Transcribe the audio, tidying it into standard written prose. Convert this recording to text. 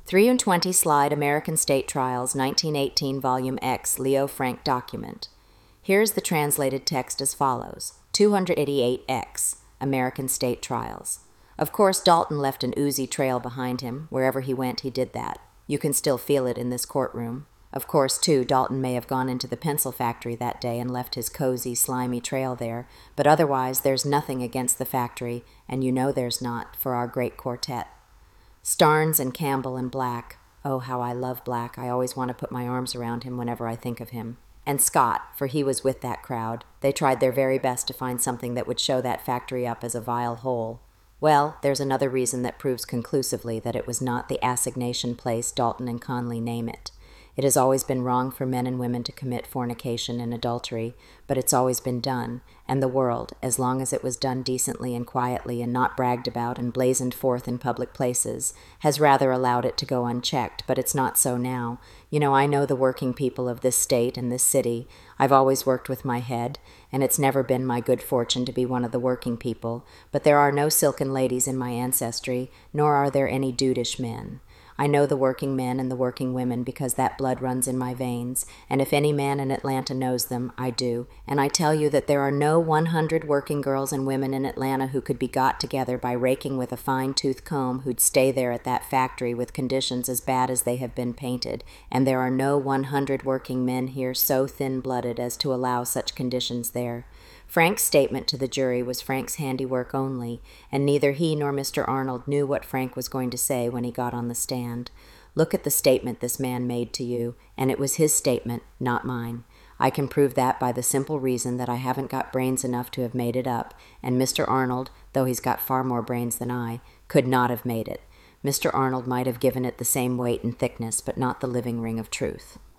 3 and 20 slide American State Trials 1918 Volume X Leo Frank document. Here is the translated text as follows. 288X American State Trials. Of course, Dalton left an oozy trail behind him. Wherever he went, he did that. You can still feel it in this courtroom. Of course, too, Dalton may have gone into the pencil factory that day and left his cozy, slimy trail there, but otherwise there's nothing against the factory, and you know there's not, for our great quartet. Starnes and Campbell and Black. Oh, how I love Black. I always want to put my arms around him whenever I think of him. And Scott, for he was with that crowd. They tried their very best to find something that would show that factory up as a vile hole. Well, there's another reason that proves conclusively that it was not the assignation place Dalton and Conley name it. It has always been wrong for men and women to commit fornication and adultery, but it's always been done, and the world, as long as it was done decently and quietly and not bragged about and blazoned forth in public places, has rather allowed it to go unchecked, but it's not so now. You know, I know the working people of this state and this city. I've always worked with my head, and it's never been my good fortune to be one of the working people, but there are no silken ladies in my ancestry, nor are there any dudish men. I know the working men and the working women because that blood runs in my veins, and if any man in Atlanta knows them, I do, and I tell you that there are no 100 working girls and women in Atlanta who could be got together by raking with a fine-tooth comb who'd stay there at that factory with conditions as bad as they have been painted, and there are no 100 working men here so thin-blooded as to allow such conditions there. Frank's statement to the jury was Frank's handiwork only, and neither he nor Mr. Arnold knew what Frank was going to say when he got on the stand. Look at the statement this man made to you, and it was his statement, not mine. I can prove that by the simple reason that I haven't got brains enough to have made it up, and Mr. Arnold, though he's got far more brains than I, could not have made it. Mr. Arnold might have given it the same weight and thickness, but not the living ring of truth.